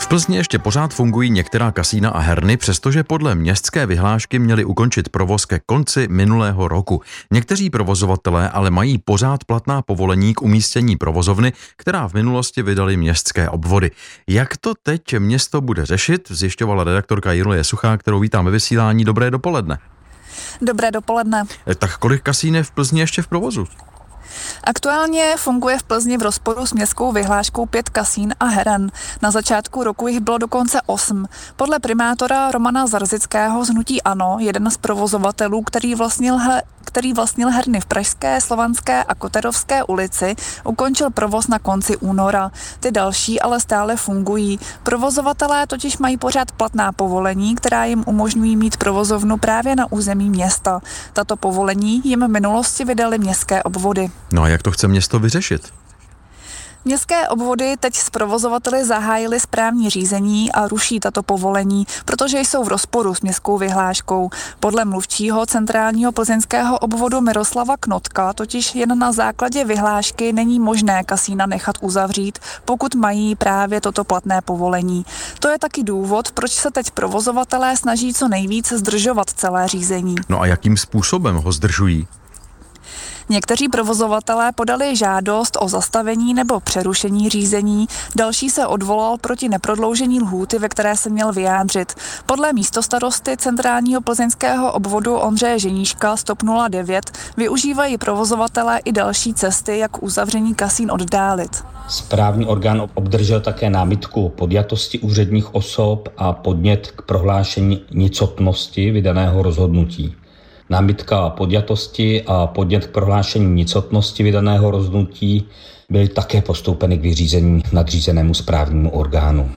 V Plzni ještě pořád fungují některá kasína a herny, přestože podle městské vyhlášky měli ukončit provoz ke konci minulého roku. Někteří provozovatelé ale mají pořád platná povolení k umístění provozovny, která v minulosti vydali městské obvody. Jak to teď město bude řešit, zjišťovala redaktorka Julie Suchá, kterou vítám ve vysílání. Dobré dopoledne. Dobré dopoledne. Tak kolik kasín je v Plzni ještě v provozu? Aktuálně funguje v Plzni v rozporu s městskou vyhláškou 5 kasín a heren. Na začátku roku jich bylo dokonce 8. Podle primátora Romana Zarzického z hnutí ANO, jeden z provozovatelů, který vlastnil herny v Pražské, Slovanské a Koterovské ulici, ukončil provoz na konci února. Ty další ale stále fungují. Provozovatelé totiž mají pořád platná povolení, která jim umožňují mít provozovnu právě na území města. Tato povolení jim v minulosti vydaly městské obvody. No a jak to chce město vyřešit? Městské obvody teď s provozovateli zahájily správní řízení a ruší tato povolení, protože jsou v rozporu s městskou vyhláškou. Podle mluvčího centrálního plzeňského obvodu Miroslava Knotka totiž jen na základě vyhlášky není možné kasína nechat uzavřít, pokud mají právě toto platné povolení. To je taky důvod, proč se teď provozovatelé snaží co nejvíc zdržovat celé řízení. No a jakým způsobem ho zdržují? Někteří provozovatelé podali žádost o zastavení nebo přerušení řízení, další se odvolal proti neprodloužení lhůty, ve které se měl vyjádřit. Podle místostarosty centrálního plzeňského obvodu Ondřeje Ženíška z TOP 09 využívají provozovatelé i další cesty, jak uzavření kasín oddálit. Správní orgán obdržel také námitku podjatosti úředních osob a podnět k prohlášení nicotnosti vydaného rozhodnutí. Námitka podjatosti a podnět k prohlášení nicotnosti vydaného rozhodnutí byly také postoupeny k vyřízení nadřízenému správnímu orgánu.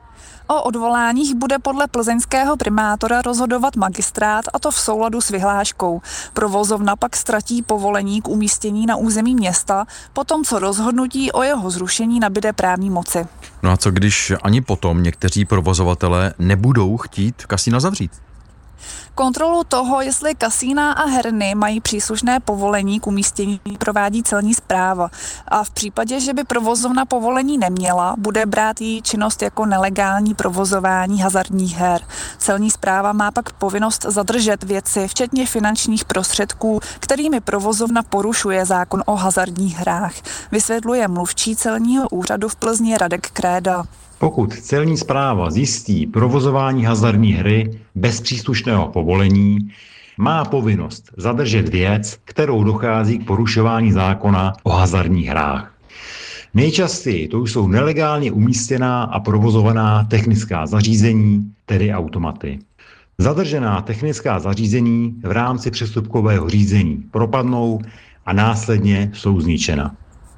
O odvoláních bude podle plzeňského primátora rozhodovat magistrát, a to v souladu s vyhláškou. Provozovna pak ztratí povolení k umístění na území města, potom co rozhodnutí o jeho zrušení nabyde právní moci. No a co když ani potom někteří provozovatelé nebudou chtít kasína zavřít? Kontrolu toho, jestli kasína a herny mají příslušné povolení k umístění, provádí celní správa. A v případě, že by provozovna povolení neměla, bude brát její činnost jako nelegální provozování hazardních her. Celní správa má pak povinnost zadržet věci, včetně finančních prostředků, kterými provozovna porušuje zákon o hazardních hrách. Vysvětluje mluvčí celního úřadu v Plzni Radek Kréda. Pokud celní správa zjistí provozování hazardní hry bez příslušného povolení, má povinnost zadržet věc, kterou dochází k porušování zákona o hazardních hrách. Nejčastěji to jsou nelegálně umístěná a provozovaná technická zařízení, tedy automaty. Zadržená technická zařízení v rámci přestupkového řízení propadnou a následně jsou zničena.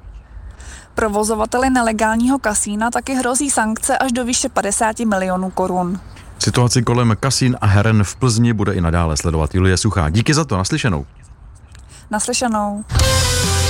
Provozovateli nelegálního kasína taky hrozí sankce až do výše 50 milionů korun. Situaci kolem kasín a heren v Plzni bude i nadále sledovat Julie Suchá. Díky za to, naslyšenou. Naslyšenou.